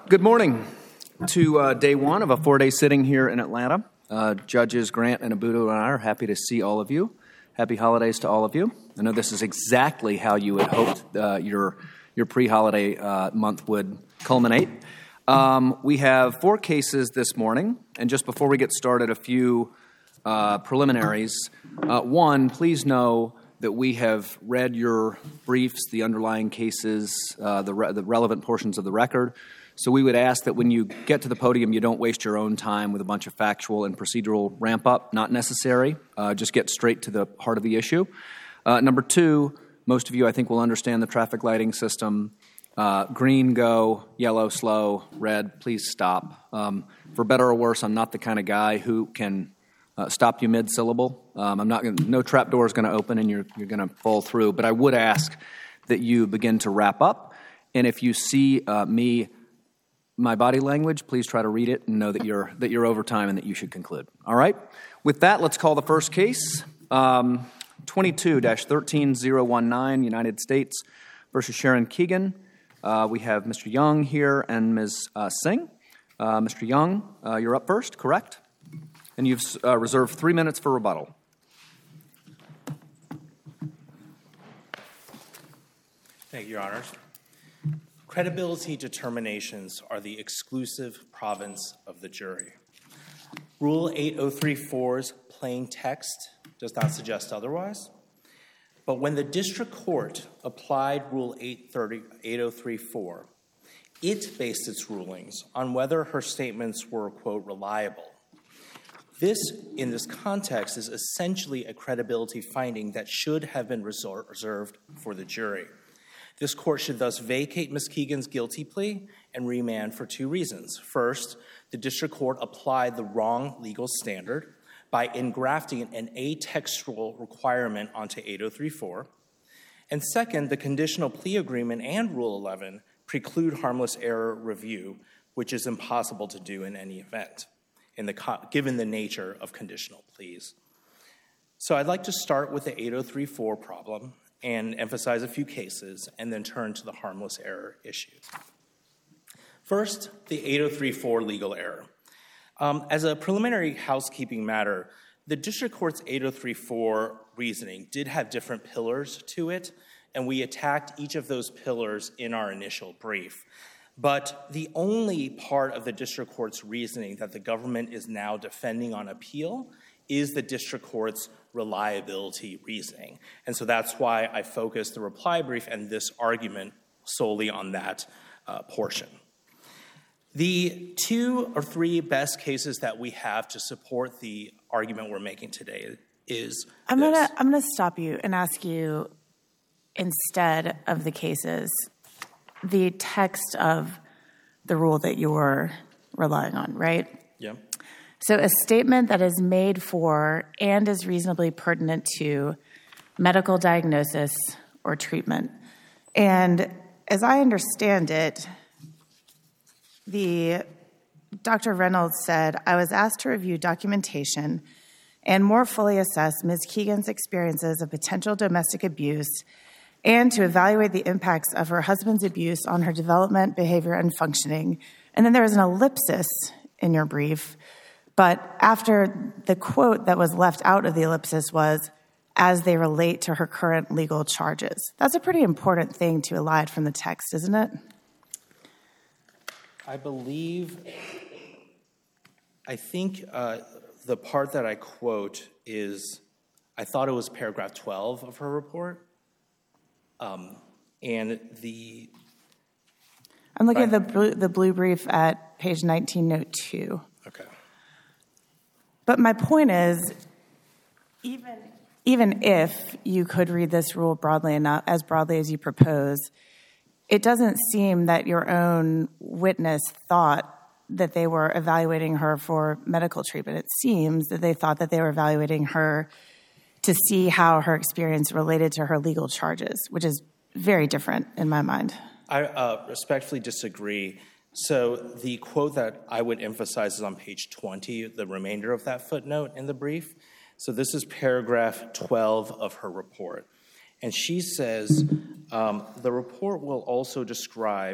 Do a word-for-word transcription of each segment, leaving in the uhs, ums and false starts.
Good morning to uh, day one of a four-day sitting here in Atlanta. Uh, Judges Grant and Abudu and I are happy to see all of you. Happy holidays to all of you. I know this is exactly how you had hoped uh, your your pre-holiday uh, month would culminate. Um, we have four cases this morning, and just before we get started, a few uh, preliminaries. Uh, one, please know that we have read your briefs, the underlying cases, uh, the, re- the relevant portions of the record. So we would ask that when you get to the podium, you don't waste your own time with a bunch of factual and procedural ramp-up. Not necessary. Uh, just get straight to the heart of the issue. Uh, number two, most of you, I think, will understand the traffic lighting system. Uh, green, go. Yellow, slow. Red, please stop. Um, for better or worse, I'm not the kind of guy who can uh, stop you mid-syllable. Um, I'm not gonna, no trap door is going to open and you're, you're going to fall through. But I would ask that you begin to wrap up. And if you see uh, me... my body language, please try to read it and know that you're that you're over time and that you should conclude. All right? With that, let's call the first case, um, twenty-two dash thirteen thousand nineteen, United States versus Sharon Keegan. Uh, we have Mister Young here and Miz Uh, Singh. Uh, Mister Young, uh, you're up first, correct? And you've uh, reserved three minutes for rebuttal. Thank you, Your Honors. Credibility determinations are the exclusive province of the jury. Rule eight oh three four's plain text does not suggest otherwise, but when the district court applied Rule eight oh three four, it based its rulings on whether her statements were, quote, reliable. This, in this context, is essentially a credibility finding that should have been reserved for the jury. This court should thus vacate Miz Keegan's guilty plea and remand for two reasons. First, the district court applied the wrong legal standard by engrafting an atextual requirement onto eight oh three four. And second, the conditional plea agreement and Rule eleven preclude harmless error review, which is impossible to do in any event, in the co- given the nature of conditional pleas. So I'd like to start with the eight oh three four problem and emphasize a few cases, and then turn to the harmless error issue. First, the eight oh three four legal error. Um, as a preliminary housekeeping matter, the district court's eight oh three four reasoning did have different pillars to it, and we attacked each of those pillars in our initial brief. But the only part of the district court's reasoning that the government is now defending on appeal is the district court's reliability reasoning. And so that's why I focused the reply brief and this argument solely on that uh, portion. The two or three best cases that we have to support the argument we're making today is I'm this. gonna I'm gonna stop you and ask you, instead of the cases, the text of the rule that you're relying on, right? Yeah. So a statement that is made for and is reasonably pertinent to medical diagnosis or treatment. And as I understand it, the Doctor Reynolds said, I was asked to review documentation and more fully assess Miz Keegan's experiences of potential domestic abuse and to evaluate the impacts of her husband's abuse on her development, behavior, and functioning. And then there is an ellipsis in your brief. But after the quote that was left out of the ellipsis was, as they relate to her current legal charges. That's a pretty important thing to elide from the text, isn't it? I believe, I think uh, the part that I quote is, I thought it was paragraph twelve of her report. Um, and the... I'm looking I, at the blue, the blue brief at page nineteen, note two. Okay. But my point is, even even if you could read this rule broadly enough, as broadly as you propose, it doesn't seem that your own witness thought that they were evaluating her for medical treatment. It seems that they thought that they were evaluating her to see how her experience related to her legal charges, which is very different in my mind. I uh, respectfully disagree. So the quote that I would emphasize is on page twenty, the remainder of that footnote in the brief. So this is paragraph twelve of her report. And she says, um, the report will also describe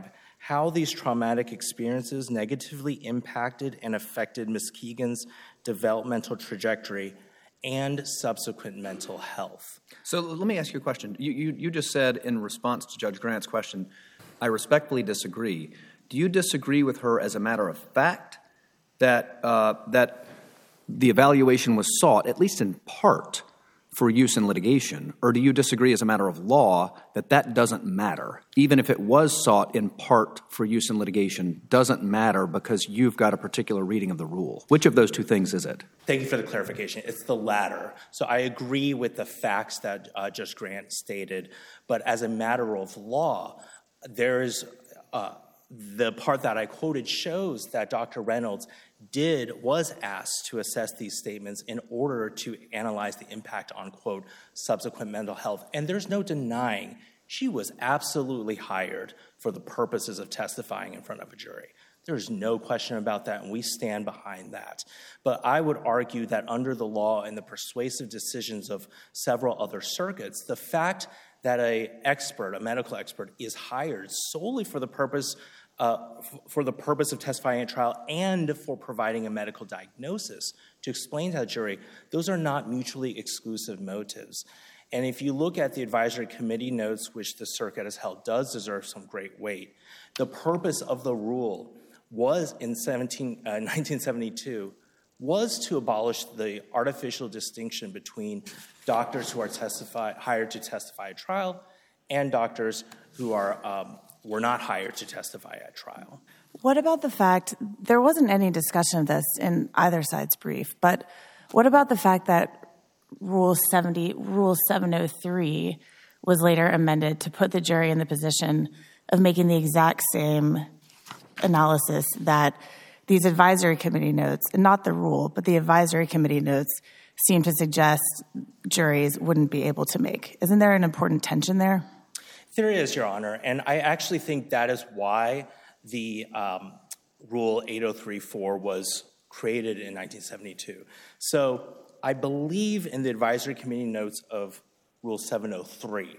how these traumatic experiences negatively impacted and affected Miz Keegan's developmental trajectory and subsequent mental health. So let me ask you a question. You, you, you just said in response to Judge Grant's question, I respectfully disagree. Do you disagree with her as a matter of fact that uh, that the evaluation was sought, at least in part, for use in litigation? Or do you disagree as a matter of law that that doesn't matter? Even if it was sought in part for use in litigation, doesn't matter because you've got a particular reading of the rule. Which of those two things is it? Thank you for the clarification. It's the latter. So I agree with the facts that uh, Judge Grant stated, but as a matter of law, there is uh, the part that I quoted shows that Doctor Reynolds did, was asked to assess these statements in order to analyze the impact on, quote, subsequent mental health. And there's no denying she was absolutely hired for the purposes of testifying in front of a jury. There's no question about that, and we stand behind that. But I would argue that under the law and the persuasive decisions of several other circuits, the fact that an expert, a medical expert, is hired solely for the purpose Uh, for the purpose of testifying at trial and for providing a medical diagnosis to explain to the jury, those are not mutually exclusive motives. And if you look at the advisory committee notes, which the circuit has held does deserve some great weight, the purpose of the rule was in nineteen seventy-two was to abolish the artificial distinction between doctors who are testify, hired to testify at trial and doctors who are um, were not hired to testify at trial. What about the fact, there wasn't any discussion of this in either side's brief, but what about the fact that Rule seventy, Rule seven oh three was later amended to put the jury in the position of making the exact same analysis that these advisory committee notes, and not the rule, but the advisory committee notes seem to suggest juries wouldn't be able to make? Isn't there an important tension there? There is, Your Honor, and I actually think that is why the um, Rule eight oh three four was created in nineteen seventy-two. So I believe in the advisory committee notes of Rule seven oh three.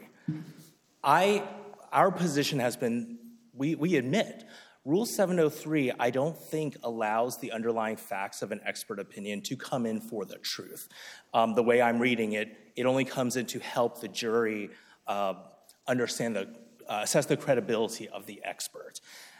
I, our position has been, we, we admit, Rule seven oh three, I don't think allows the underlying facts of an expert opinion to come in for the truth. Um, the way I'm reading it, it only comes in to help the jury uh, understand the, uh, assess the credibility of the expert.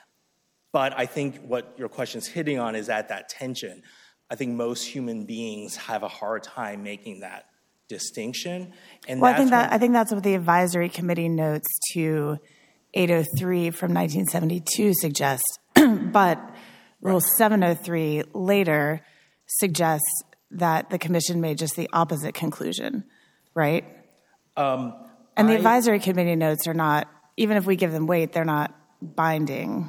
But I think what your question's hitting on is at that tension. I think most human beings have a hard time making that distinction. And well, that's I think that when, I think that's what the advisory committee notes to eight oh three from nineteen seventy-two suggests. But Rule right. seven oh three later suggests that the commission made just the opposite conclusion, right? Um, and the I, advisory committee notes are not, even if we give them weight, they're not binding,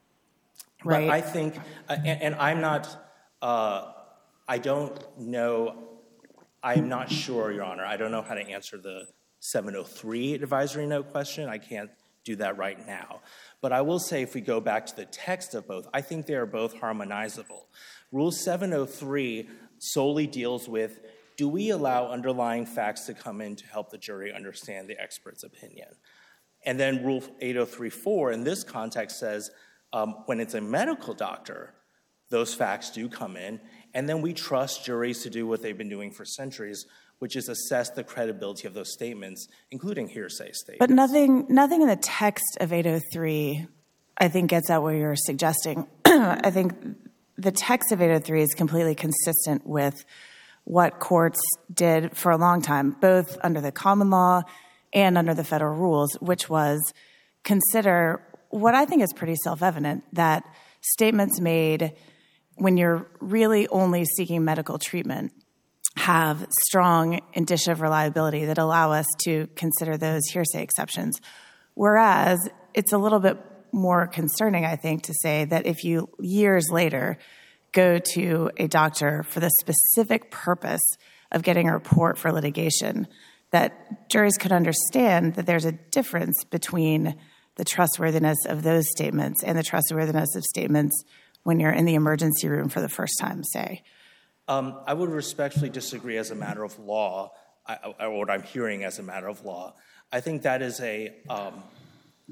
right? But I think, uh, and, and I'm not, uh, I don't know, I'm not sure, Your Honor. I don't know how to answer the seven oh three advisory note question. I can't do that right now. But I will say, if we go back to the text of both, I think they are both harmonizable. Rule seven oh three solely deals with, do we allow underlying facts to come in to help the jury understand the expert's opinion? And then Rule eight oh three four in this context says, um, when it's a medical doctor, those facts do come in, and then we trust juries to do what they've been doing for centuries, which is assess the credibility of those statements, including hearsay statements. But nothing, nothing in the text of eight oh three, I think, gets at what you're suggesting. I think the text of eight oh three is completely consistent with what courts did for a long time, both under the common law and under the federal rules, which was consider what I think is pretty self-evident, that statements made when you're really only seeking medical treatment have strong indicia of reliability that allow us to consider those hearsay exceptions. Whereas it's a little bit more concerning, I think, to say that if you years later go to a doctor for the specific purpose of getting a report for litigation, that juries could understand that there's a difference between the trustworthiness of those statements and the trustworthiness of statements when you're in the emergency room for the first time, say. Um, I would respectfully disagree as a matter of law, I, or what I'm hearing as a matter of law. I think that is a, um,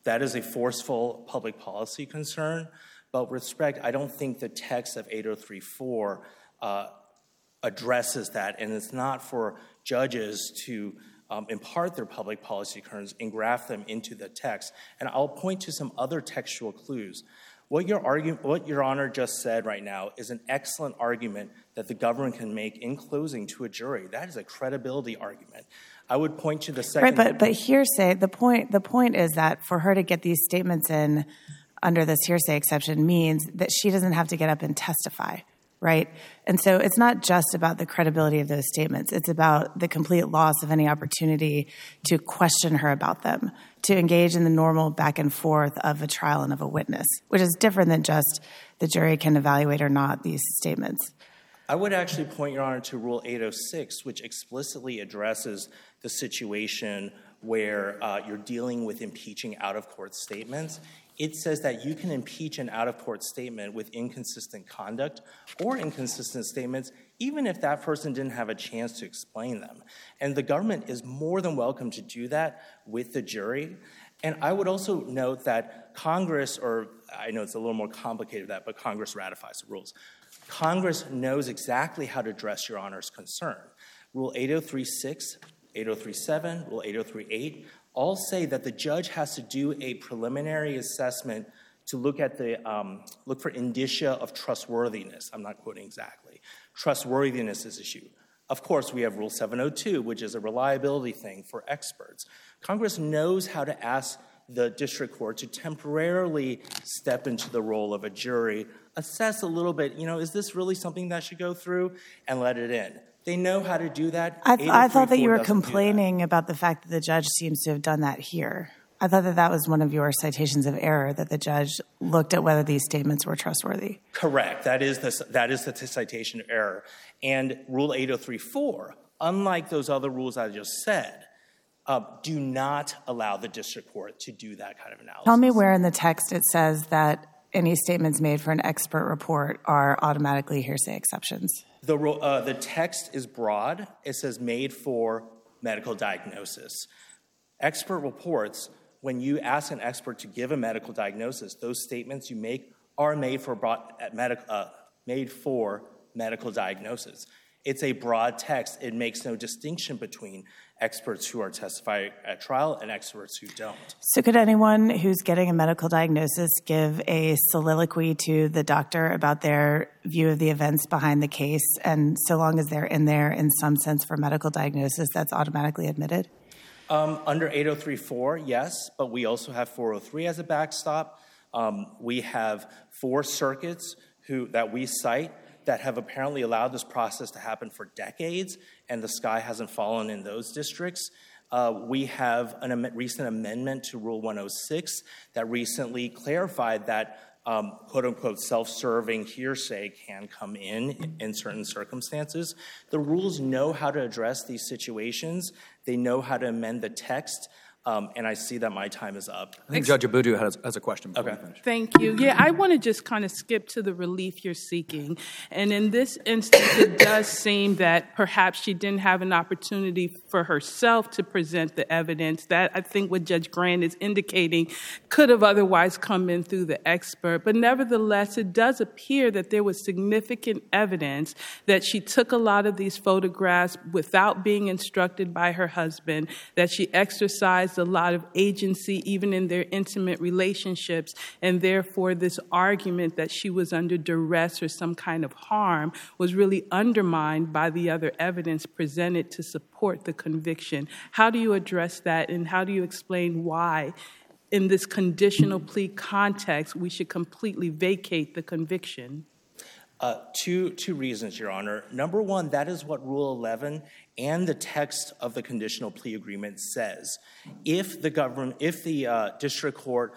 That is a forceful public policy concern, but with respect, I don't think the text of eight oh three four uh, addresses that, and it's not for judges to um, impart their public policy concerns and graft them into the text. And I'll point to some other textual clues. What your, argue, what Your Honor just said right now is an excellent argument that the government can make in closing to a jury. That is a credibility argument. I would point to the second. Right, but but hearsay. The point the point is that for her to get these statements in under this hearsay exception means that she doesn't have to get up and testify, right? And so it's not just about the credibility of those statements. It's about the complete loss of any opportunity to question her about them, to engage in the normal back and forth of a trial and of a witness, which is different than just the jury can evaluate or not these statements. I would actually point, Your Honor, to Rule eight oh six, which explicitly addresses the situation where uh, you're dealing with impeaching out-of-court statements. It says that you can impeach an out-of-court statement with inconsistent conduct or inconsistent statements, even if that person didn't have a chance to explain them. And the government is more than welcome to do that with the jury. And I would also note that Congress, or I know it's a little more complicated than that, but Congress ratifies the rules. Congress knows exactly how to address Your Honor's concern. Rule eight oh three six, eight oh three seven, Rule eight oh three eight all say that the judge has to do a preliminary assessment to look at the um, look for indicia of trustworthiness. I'm not quoting exactly. Trustworthiness is issue. Of course, we have Rule seven oh two, which is a reliability thing for experts. Congress knows how to ask the district court to temporarily step into the role of a jury, assess a little bit, you know, is this really something that should go through, and let it in. They know how to do that. I, th- I thought that you were complaining about the fact that the judge seems to have done that here. I thought that that was one of your citations of error, that the judge looked at whether these statements were trustworthy. Correct. That is the, that is the citation of error. And Rule eight oh three four, unlike those other rules I just said, uh, do not allow the district court to do that kind of analysis. Tell me where in the text it says that any statements made for an expert report are automatically hearsay exceptions. The, uh, the text is broad. It says made for medical diagnosis. Expert reports, when you ask an expert to give a medical diagnosis, those statements you make are made for, broad, medic, uh, made for medical diagnosis. It's a broad text. It makes no distinction between experts who are testifying at trial and experts who don't. So could anyone who's getting a medical diagnosis give a soliloquy to the doctor about their view of the events behind the case, and so long as they're in there in some sense for medical diagnosis, that's automatically admitted? Um, under eight oh three four, yes, but we also have four oh three as a backstop. Um, we have four circuits who that we cite that have apparently allowed this process to happen for decades, and the sky hasn't fallen in those districts. Uh, we have a am- recent amendment to Rule one oh six that recently clarified that um, quote-unquote self-serving hearsay can come in in certain circumstances. The rules know how to address these situations. They know how to amend the text. Um, and I see that my time is up. I think Judge Abudu has, has a question. Okay. Thank you. Yeah, I want to just kind of skip to the relief you're seeking. And in this instance, it does seem that perhaps she didn't have an opportunity for herself to present the evidence. That, I think what Judge Grant is indicating, could have otherwise come in through the expert. But nevertheless, it does appear that there was significant evidence that she took a lot of these photographs without being instructed by her husband, that she exercised a lot of agency even in their intimate relationships, and therefore this argument that she was under duress or some kind of harm was really undermined by the other evidence presented to support the conviction. How do you address that, and how do you explain why in this conditional plea context we should completely vacate the conviction? Uh, two, two reasons, Your Honor. Number one, that is what Rule eleven and the text of the conditional plea agreement says. If the government, if the uh, district court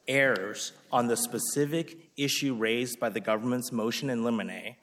errs on the specific issue raised by the government's motion in limine,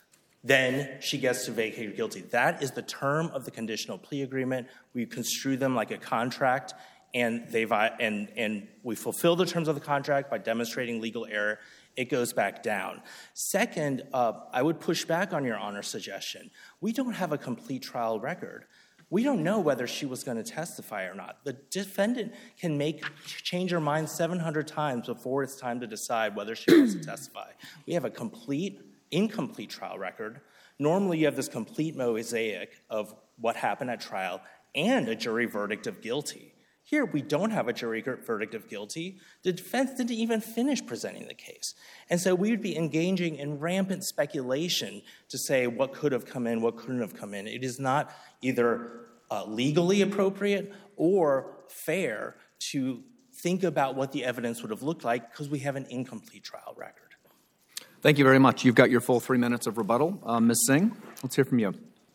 then she gets to vacate guilty. That is the term of the conditional plea agreement. We construe them like a contract, and they and and we fulfill the terms of the contract by demonstrating legal error. It goes back down. Second, uh, I would push back on Your Honor's suggestion. We don't have a complete trial record. We don't know whether she was going to testify or not. The defendant can make change her mind seven hundred times before it's time to decide whether she wants to testify. We have a complete, incomplete trial record. Normally, you have this complete mosaic of what happened at trial and a jury verdict of guilty. Here, we don't have a jury verdict of guilty. The defense didn't even finish presenting the case. And so we would be engaging in rampant speculation to say what could have come in, what couldn't have come in. It is not either uh, legally appropriate or fair to think about what the evidence would have looked like because we have an incomplete trial record. Thank you very much. You've got your full three minutes of rebuttal. Uh, Miz Singh, let's hear from you.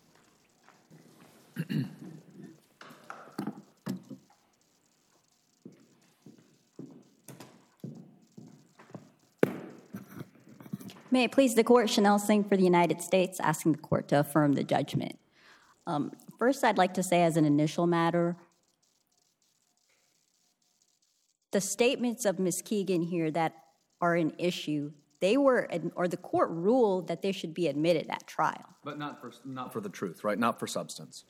May it please the Court, Chanel Singh for the United States, asking the Court to affirm the judgment. Um, first, I'd like to say as an initial matter, the statements of Miz Keegan here that are an issue, they were, or the Court ruled that they should be admitted at trial. But not for, not for the truth, right? Not for substance.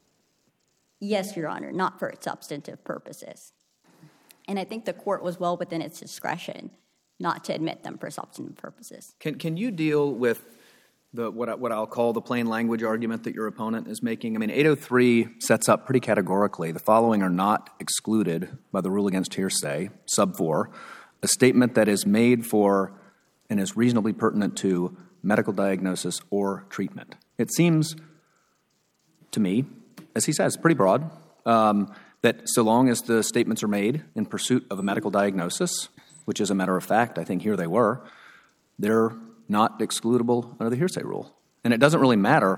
Yes, Your Honor, not for substantive purposes. And I think the Court was well within its discretion not to admit them for substantive purposes. Can can you deal with the what I, what I'll call the plain language argument that your opponent is making? I mean, eight oh three sets up pretty categorically the following are not excluded by the rule against hearsay, sub four, a statement that is made for and is reasonably pertinent to medical diagnosis or treatment. It seems to me, as he says, pretty broad, um, that so long as the statements are made in pursuit of a medical diagnosis, which as a matter of fact, I think here they were, they're not excludable under the hearsay rule. And it doesn't really matter,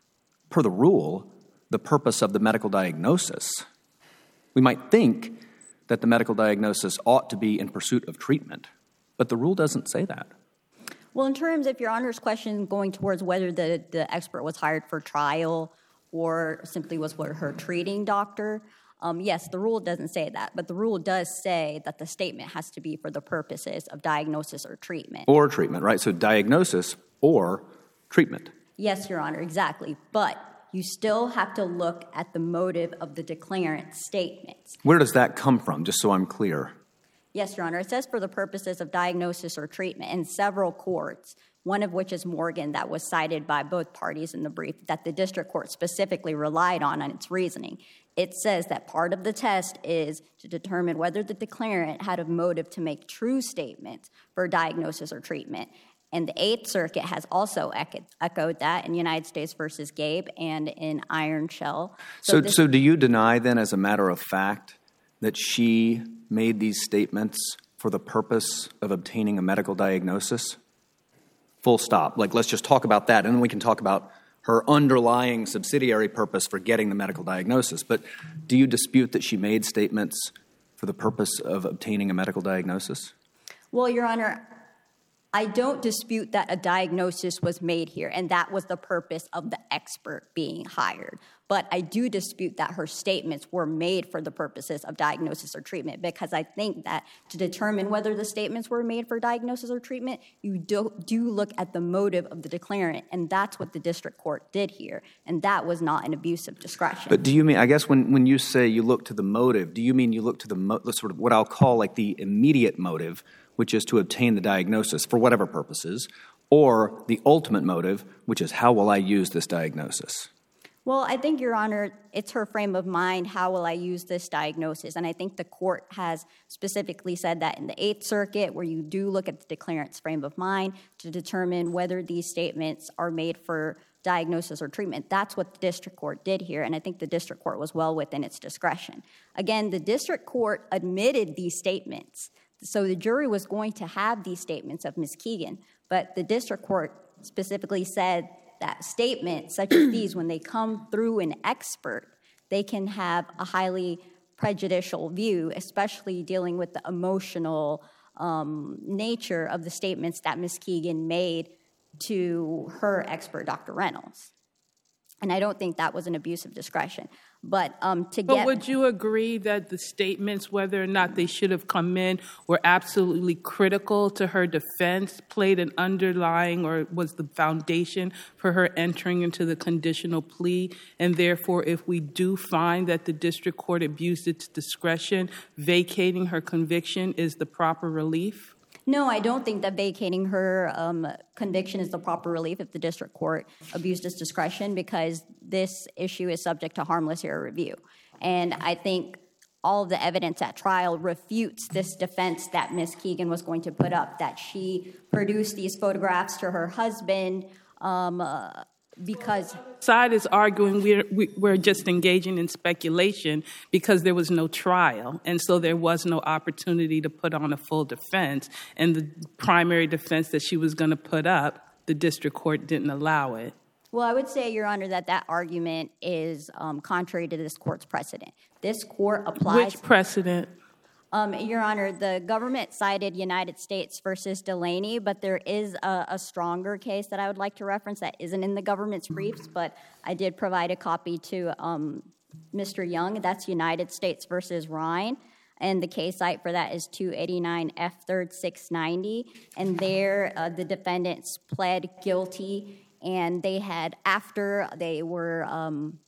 per the rule, the purpose of the medical diagnosis. We might think that the medical diagnosis ought to be in pursuit of treatment, but the rule doesn't say that. Well, in terms of Your Honor's question going towards whether the, the expert was hired for trial or simply was her treating doctor, Um, yes, the rule doesn't say that, but the rule does say that the statement has to be for the purposes of diagnosis or treatment. Or treatment, right? So diagnosis or treatment. Yes, Your Honor, exactly. But you still have to look at the motive of the declarant's statements. Where does that come from, just so I'm clear? Yes, Your Honor, it says for the purposes of diagnosis or treatment in several courts, one of which is Morgan, that was cited by both parties in the brief, that the district court specifically relied on in its reasoning. It says that part of the test is to determine whether the declarant had a motive to make true statements for diagnosis or treatment. And the Eighth Circuit has also echoed that in United States versus Gabe and in Iron Shell. So, so, so do you deny then, as a matter of fact, that she made these statements for the purpose of obtaining a medical diagnosis? Full stop. Like, let's just talk about that, and then we can talk about her underlying subsidiary purpose for getting the medical diagnosis. But do you dispute that she made statements for the purpose of obtaining a medical diagnosis? Well, Your Honor, I don't dispute that a diagnosis was made here, and that was the purpose of the expert being hired. But I do dispute that her statements were made for the purposes of diagnosis or treatment, because I think that to determine whether the statements were made for diagnosis or treatment, you do, do look at the motive of the declarant, and that's what the district court did here, and that was not an abuse of discretion. But do you mean, I guess when, when you say you look to the motive, do you mean you look to the mo- sort of what I'll call like the immediate motive, which is to obtain the diagnosis for whatever purposes, or the ultimate motive, which is how will I use this diagnosis? Well, I think, Your Honor, it's her frame of mind, how will I use this diagnosis? And I think the court has specifically said that in the Eighth Circuit, where you do look at the declarant's frame of mind to determine whether these statements are made for diagnosis or treatment. That's what the district court did here, and I think the district court was well within its discretion. Again, the district court admitted these statements, so the jury was going to have these statements of Miz Keegan, but the district court specifically said that statements such as these, when they come through an expert, they can have a highly prejudicial view, especially dealing with the emotional um, nature of the statements that Miz Keegan made to her expert, Doctor Reynolds. And I don't think that was an abuse of discretion. But um, to But get... would you agree that the statements, whether or not they should have come in, were absolutely critical to her defense, played an underlying or was the foundation for her entering into the conditional plea? And therefore, if we do find that the district court abused its discretion, vacating her conviction is the proper relief? No, I don't think that vacating her um, conviction is the proper relief if the district court abused its discretion, because this issue is subject to harmless error review. And I think all of the evidence at trial refutes this defense that Miz Keegan was going to put up, that she produced these photographs to her husband um, uh, because... Side is arguing we're, we, we're just engaging in speculation because there was no trial, and so there was no opportunity to put on a full defense. And the primary defense that she was going to put up, the district court didn't allow it. Well, I would say, Your Honor, that that argument is um, contrary to this court's precedent. This court applies... Which precedent? Um, Your Honor, the government cited United States versus Delaney, but there is a, a stronger case that I would like to reference that isn't in the government's briefs, but I did provide a copy to um, Mister Young. That's United States versus Ryan, and the case site for that is two eighty-nine F third six ninety, and there uh, the defendants pled guilty, and they had, after they were um,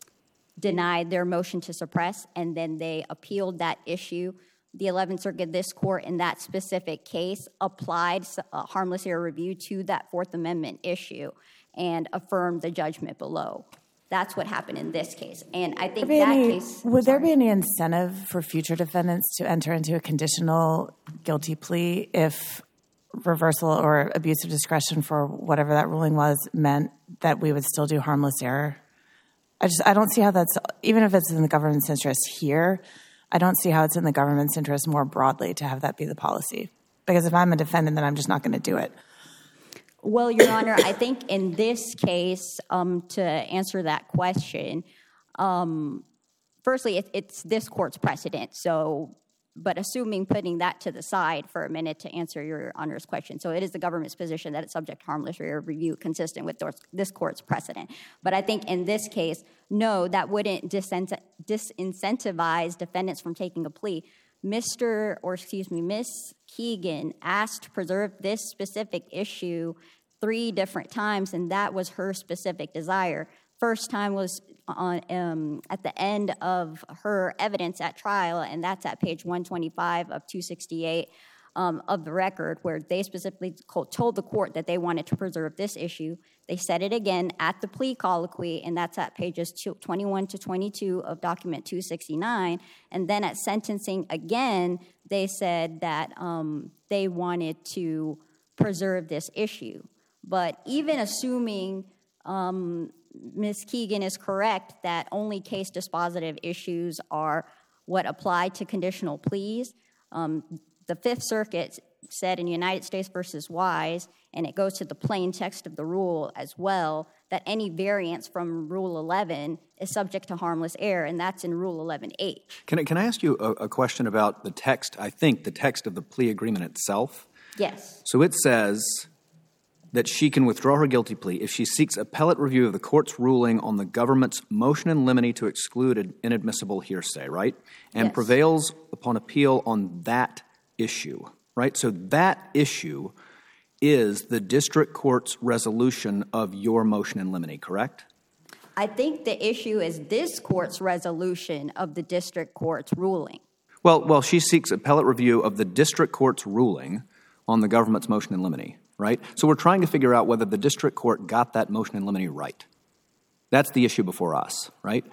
denied their motion to suppress, and then they appealed that issue. The eleventh Circuit, this court in that specific case, applied a harmless error review to that Fourth Amendment issue and affirmed the judgment below. That's what happened in this case. And I think that any, case... Would sorry. there be any incentive for future defendants to enter into a conditional guilty plea if reversal or abuse of discretion for whatever that ruling was meant that we would still do harmless error? I just I don't see how that's, even if it's in the government's interest here, I don't see how it's in the government's interest more broadly to have that be the policy. Because if I'm a defendant, then I'm just not going to do it. Well, Your Honor, I think in this case, um, to answer that question, um, firstly, it, it's this court's precedent. So, but assuming putting that to the side for a minute to answer Your Honor's question. So it is the government's position that it's subject to harmless error review consistent with this court's precedent. But I think in this case, no, that wouldn't disincentivize defendants from taking a plea. Mister or excuse me, Miz Keegan asked to preserve this specific issue three different times, and that was her specific desire. First time was on um, at the end of her evidence at trial, and that's at page one twenty-five of two sixty-eight um, of the record, where they specifically told the court that they wanted to preserve this issue. They said it again at the plea colloquy, and that's at pages twenty-one to twenty-two of document two sixty-nine. And then at sentencing again, they said that um, they wanted to preserve this issue. But even assuming um, Miz Keegan is correct that only case dispositive issues are what apply to conditional pleas, um, the Fifth Circuit said in United States versus Wise, and it goes to the plain text of the rule as well, that any variance from Rule eleven is subject to harmless error, and that's in Rule eleven H. Can I, can I ask you a, a question about the text, I think, the text of the plea agreement itself? Yes. So it says that she can withdraw her guilty plea if she seeks appellate review of the court's ruling on the government's motion in limine to exclude inadmissible hearsay, right? And Yes. prevails upon appeal on that issue, right? So that issue is the district court's resolution of your motion in limine, correct? I think the issue is this court's resolution of the district court's ruling. Well, well, she seeks appellate review of the district court's ruling on the government's motion in limine, right? So we're trying to figure out whether the district court got that motion in limine right. That's the issue before us, right?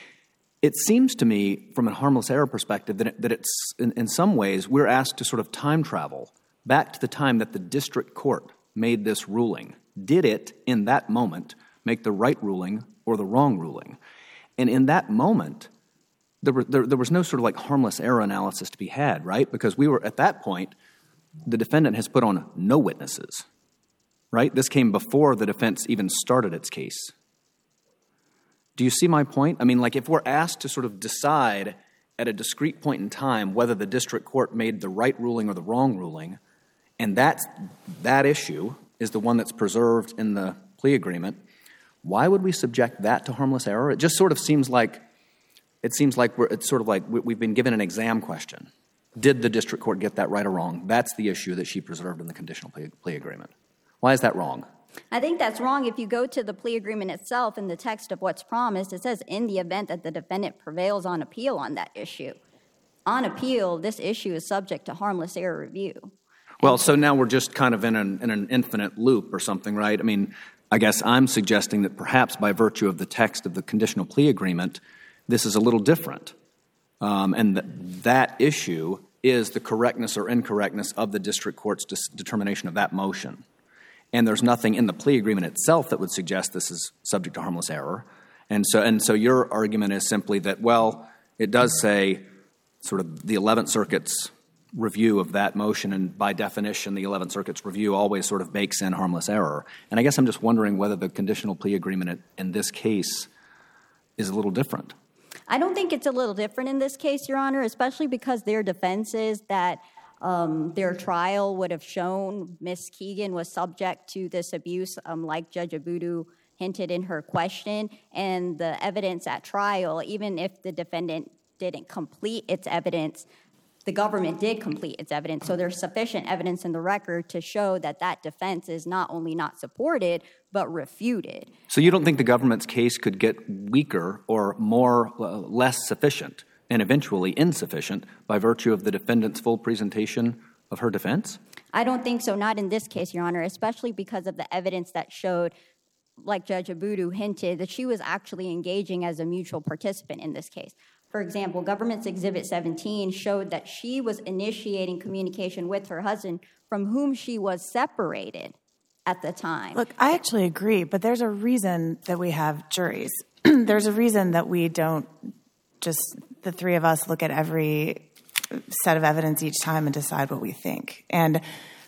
It seems to me, from a harmless error perspective, that, it, that it's, in, in some ways, we're asked to sort of time travel back to the time that the district court made this ruling. Did it, in that moment, make the right ruling or the wrong ruling? And in that moment, there, were, there, there was no sort of like harmless error analysis to be had, right? Because we were, at that point, the defendant has put on no witnesses, right? This came before the defense even started its case. Do you see my point? I mean, like if we're asked to sort of decide at a discrete point in time whether the district court made the right ruling or the wrong ruling, and that's, that issue is the one that's preserved in the plea agreement, why would we subject that to harmless error? It just sort of seems like it seems like we're, it's sort of like we've been given an exam question. Did the district court get that right or wrong? That's the issue that she preserved in the conditional plea, plea agreement. Why is that wrong? I think that's wrong. If you go to the plea agreement itself, in the text of what's promised, it says in the event that the defendant prevails on appeal on that issue. On appeal, this issue is subject to harmless error review. Well, so now we're just kind of in an, in an infinite loop or something, right? I mean, I guess I'm suggesting that perhaps by virtue of the text of the conditional plea agreement, this is a little different. Um, and th- that issue is the correctness or incorrectness of the district court's dis- determination of that motion. And there's nothing in the plea agreement itself that would suggest this is subject to harmless error. And so, and so your argument is simply that, well, it does say sort of the eleventh Circuit's review of that motion, and by definition, the eleventh Circuit's review always sort of bakes in harmless error. And I guess I'm just wondering whether the conditional plea agreement in this case is a little different. I don't think it's a little different in this case, Your Honor, especially because their defense is that um, their trial would have shown Miz Keegan was subject to this abuse, um, like Judge Abudu hinted in her question, and the evidence at trial, even if the defendant didn't complete its evidence, the government did complete its evidence. So there's sufficient evidence in the record to show that that defense is not only not supported, but refuted. So you don't think the government's case could get weaker or more, uh, less sufficient and eventually insufficient by virtue of the defendant's full presentation of her defense? I don't think so, not in this case, Your Honor, especially because of the evidence that showed, like Judge Abudu hinted, that she was actually engaging as a mutual participant in this case. For example, Government's Exhibit seventeen showed that she was initiating communication with her husband from whom she was separated at the time. Look, I actually agree, but there's a reason that we have juries. There's a reason that we don't just, the three of us, look at every set of evidence each time and decide what we think. And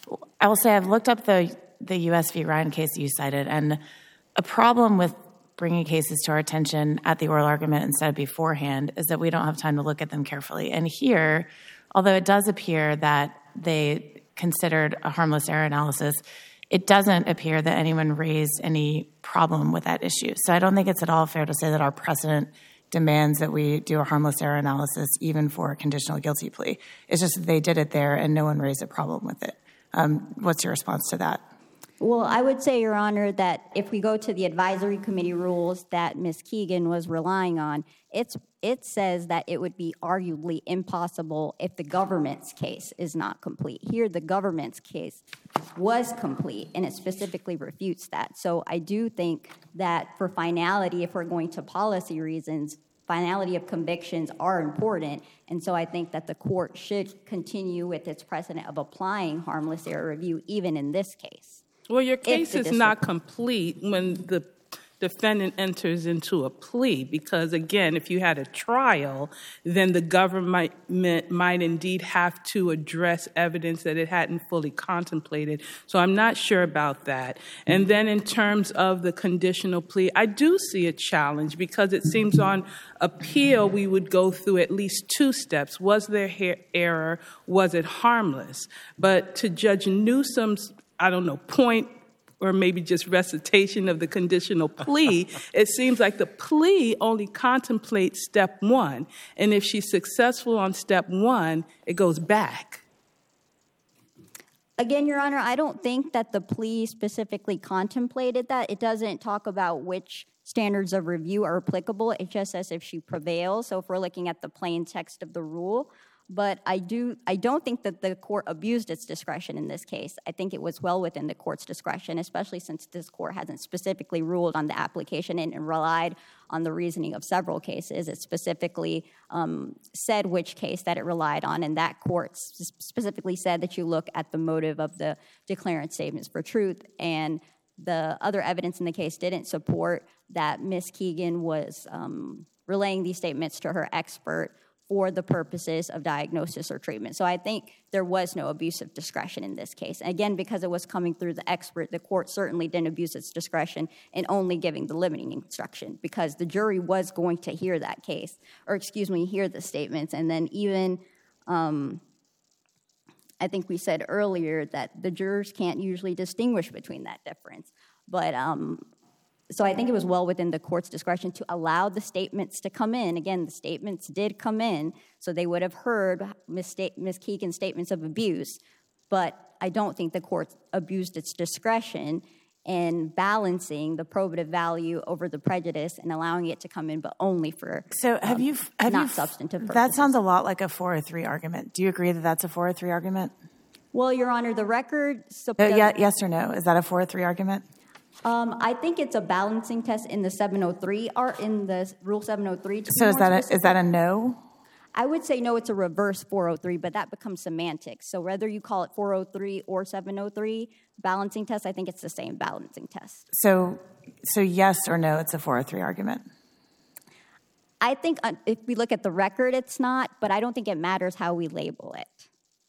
I will say I've looked up the, the U S v. Ryan case you cited, and a problem with bringing cases to our attention at the oral argument instead of beforehand is that we don't have time to look at them carefully. And here, although it does appear that they considered a harmless error analysis, it doesn't appear that anyone raised any problem with that issue. So I don't think it's at all fair to say that our precedent demands that we do a harmless error analysis even for a conditional guilty plea. It's just that they did it there and no one raised a problem with it. Um, what's your response to that? Well, I would say, Your Honor, that if we go to the advisory committee rules that Miz Keegan was relying on, it's, it says that it would be arguably impossible if the government's case is not complete. Here, the government's case was complete, and it specifically refutes that. So I do think that for finality, if we're going to policy reasons, finality of convictions are important, and so I think that the court should continue with its precedent of applying harmless error review even in this case. Well, your case is not complete when the defendant enters into a plea because, again, if you had a trial, then the government might, might indeed have to address evidence that it hadn't fully contemplated. So I'm not sure about that. And then in terms of the conditional plea, I do see a challenge because it seems on appeal we would go through at least two steps. Was there error? Was it harmless? But to Judge Newsom's I don't know, point or maybe just recitation of the conditional plea, it seems like the plea only contemplates step one. And if she's successful on step one, it goes back. Again, Your Honor, I don't think that the plea specifically contemplated that. It doesn't talk about which standards of review are applicable. It just says if she prevails. So if we're looking at the plain text of the rule, but I do, I don't think that the court abused its discretion in this case. I think it was well within the court's discretion, especially since this court hasn't specifically ruled on the application and, and relied on the reasoning of several cases. It specifically um, said which case that it relied on, and that court specifically said that you look at the motive of the declarant statements for truth, and the other evidence in the case didn't support that Miz Keegan was um, relaying these statements to her expert for the purposes of diagnosis or treatment. So I think there was no abuse of discretion in this case. And again, because it was coming through the expert, the court certainly didn't abuse its discretion in only giving the limiting instruction because the jury was going to hear that case, or excuse me, hear the statements. And then even, um, I think we said earlier that the jurors can't usually distinguish between that difference. But um, So I think it was well within the court's discretion to allow the statements to come in. Again, the statements did come in, so they would have heard Miz Sta- Miz Keegan's statements of abuse. But I don't think the court abused its discretion in balancing the probative value over the prejudice and allowing it to come in, but only for so have um, you have not you, substantive purposes. That sounds a lot like a four oh three argument. Do you agree that that's a four oh three argument? Well, Your Honor, the record... So uh, yeah, yes or no? Is that a four oh three argument? Um, I think it's a balancing test in the seven oh three, or in the Rule seven oh three. So is that a, is that a no? I would say no, it's a reverse four oh three, but that becomes semantics. So whether you call it four oh three or seven oh three balancing test, I think it's the same balancing test. So, so yes or no, it's a four oh three argument? I think uh, if we look at the record, it's not, but I don't think it matters how we label it.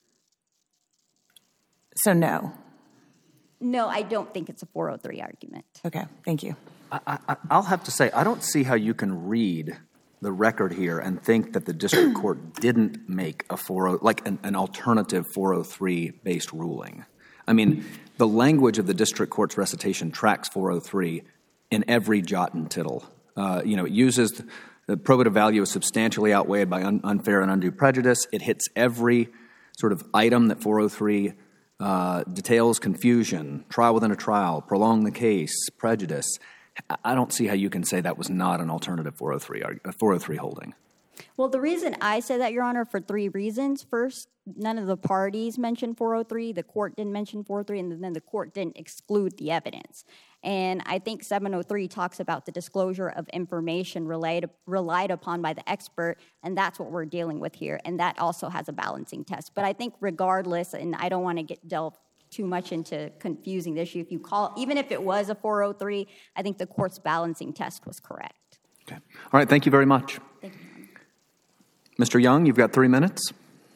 So no. No, I don't think it's a four oh three argument. Okay, thank you. I, I, I'll have to say, I don't see how you can read the record here and think that the district court didn't make a four oh like an, an alternative four oh three based ruling. I mean, the language of the district court's recitation tracks four oh three in every jot and tittle. Uh, you know, it uses the probative value is substantially outweighed by un, unfair and undue prejudice. It hits every sort of item that four oh three uh, details: confusion, trial within a trial, prolong the case, prejudice. I don't see how you can say that was not an alternative four oh three, four oh three holding. Well, the reason I say that, Your Honor, for three reasons. First, none of the parties mentioned four oh three. The court didn't mention four oh three, and then the court didn't exclude the evidence. And I think seven oh three talks about the disclosure of information relied, relied upon by the expert, and that's what we're dealing with here. And that also has a balancing test. But I think regardless, and I don't want to get delve too much into confusing the issue. If you call, even if it was a four oh three, I think the court's balancing test was correct. Okay. All right. Thank you very much. Thank you. Mister Young, you've got three minutes.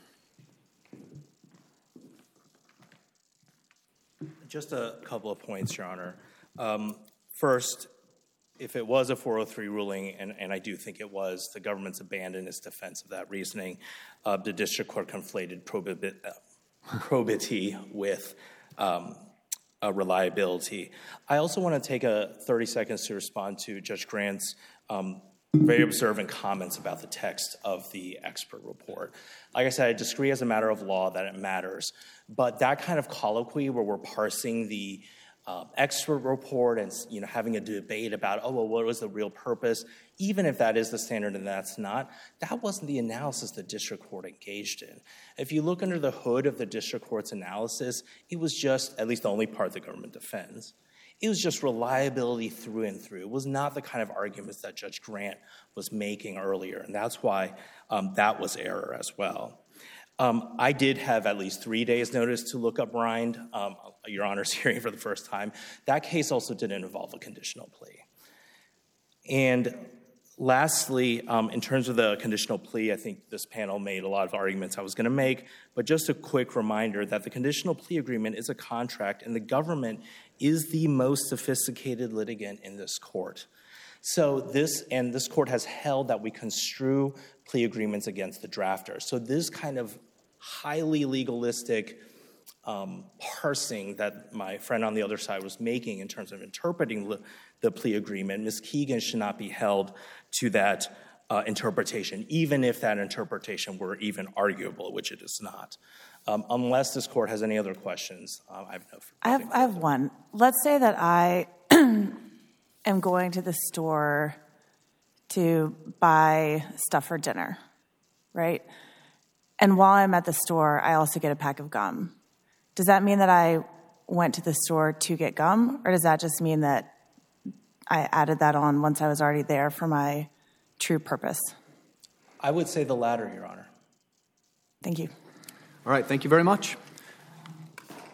Just a couple of points, Your Honor. Um, first, if it was a four oh three ruling, and, and I do think it was, the government's abandoned its defense of that reasoning. Uh, the district court conflated probabi- uh, probity with um, uh, reliability. I also want to take a thirty seconds to respond to Judge Grant's um, very observant comments about the text of the expert report. Like I said, I disagree as a matter of law that it matters, but that kind of colloquy where we're parsing the uh, expert report and, you know, having a debate about, oh, well, what was the real purpose, even if that is the standard and that's not, that wasn't the analysis the district court engaged in. If you look under the hood of the district court's analysis, it was just, at least the only part the government defends, it was just reliability through and through. It was not the kind of arguments that Judge Grant was making earlier, and that's why um, that was error as well. Um, I did have at least three days' notice to look up Rind. Um, Your Honor's hearing for the first time. That case also didn't involve a conditional plea. And lastly, um, in terms of the conditional plea, I think this panel made a lot of arguments I was going to make, but just a quick reminder that the conditional plea agreement is a contract, and the government is the most sophisticated litigant in this court. So this, and this court has held that we construe plea agreements against the drafter. So this kind of highly legalistic um, parsing that my friend on the other side was making in terms of interpreting the, the plea agreement, Miz Keegan should not be held to that uh, interpretation, even if that interpretation were even arguable, which it is not. Um, unless this court has any other questions, um, I have no. I have, I have one. Let's say that I am going to the store to buy stuff for dinner, right? And while I'm at the store, I also get a pack of gum. Does that mean that I went to the store to get gum, or does that just mean that I added that on once I was already there for my true purpose? I would say the latter, Your Honor. Thank you. All right, thank you very much.